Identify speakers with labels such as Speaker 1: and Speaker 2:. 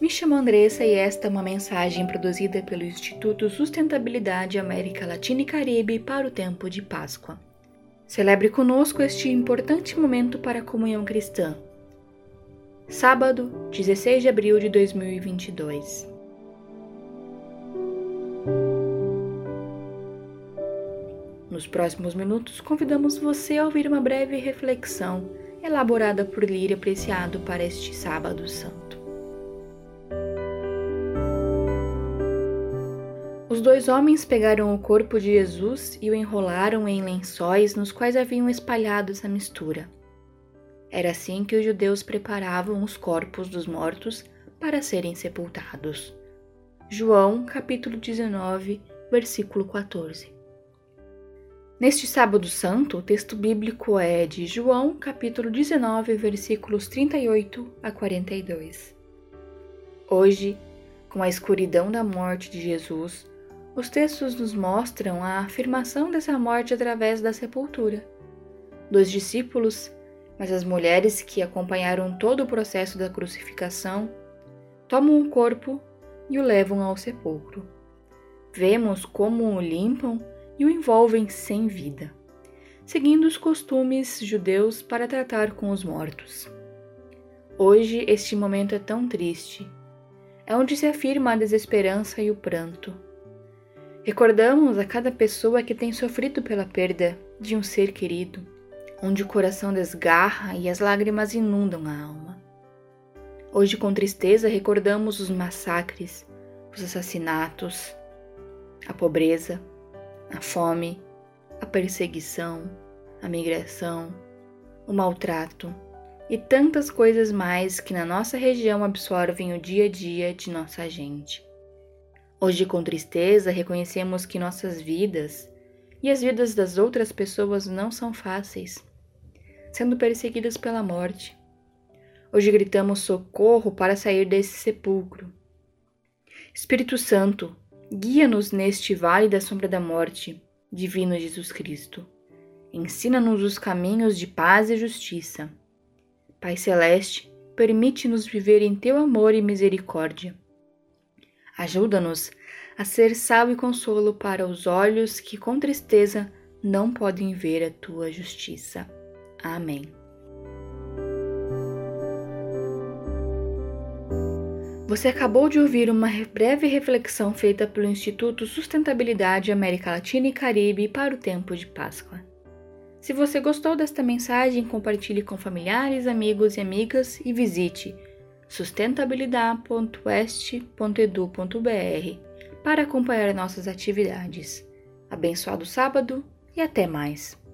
Speaker 1: Me chamo Andressa e esta é uma mensagem produzida pelo Instituto Sustentabilidade América Latina e Caribe para o tempo de Páscoa. Celebre conosco este importante momento para a comunhão cristã. Sábado, 16 de abril de 2022. Nos próximos minutos, convidamos você a ouvir uma breve reflexão elaborada por Líria Preciado para este Sábado Santo. Os dois homens pegaram o corpo de Jesus e o enrolaram em lençóis nos quais haviam espalhado essa mistura. Era assim que os judeus preparavam os corpos dos mortos para serem sepultados. João, capítulo 19, versículo 14. Neste Sábado Santo, o texto bíblico é de João, capítulo 19, versículos 38 a 42. Hoje, com a escuridão da morte de Jesus, os textos nos mostram a afirmação dessa morte através da sepultura dos discípulos, mas as mulheres que acompanharam todo o processo da crucificação tomam o corpo e o levam ao sepulcro. Vemos como o limpam e o envolvem sem vida, seguindo os costumes judeus para tratar com os mortos. Hoje este momento é tão triste, é onde se afirma a desesperança e o pranto. Recordamos a cada pessoa que tem sofrido pela perda de um ser querido, onde o coração desgarra e as lágrimas inundam a alma. Hoje, com tristeza, recordamos os massacres, os assassinatos, a pobreza, a fome, a perseguição, a migração, o maltrato e tantas coisas mais que na nossa região absorvem o dia a dia de nossa gente. Hoje, com tristeza, reconhecemos que nossas vidas e as vidas das outras pessoas não são fáceis, sendo perseguidas pela morte. Hoje gritamos socorro para sair desse sepulcro. Espírito Santo, guia-nos neste vale da sombra da morte, divino Jesus Cristo. Ensina-nos os caminhos de paz e justiça. Pai Celeste, permite-nos viver em Teu amor e misericórdia. Ajuda-nos a ser sal e consolo para os olhos que com tristeza não podem ver a Tua justiça. Amém. Você acabou de ouvir uma breve reflexão feita pelo Instituto Sustentabilidade América Latina e Caribe para o tempo de Páscoa. Se você gostou desta mensagem, compartilhe com familiares, amigos e amigas e visite sustentabilidade.west.edu.br para acompanhar nossas atividades. Abençoado sábado e até mais!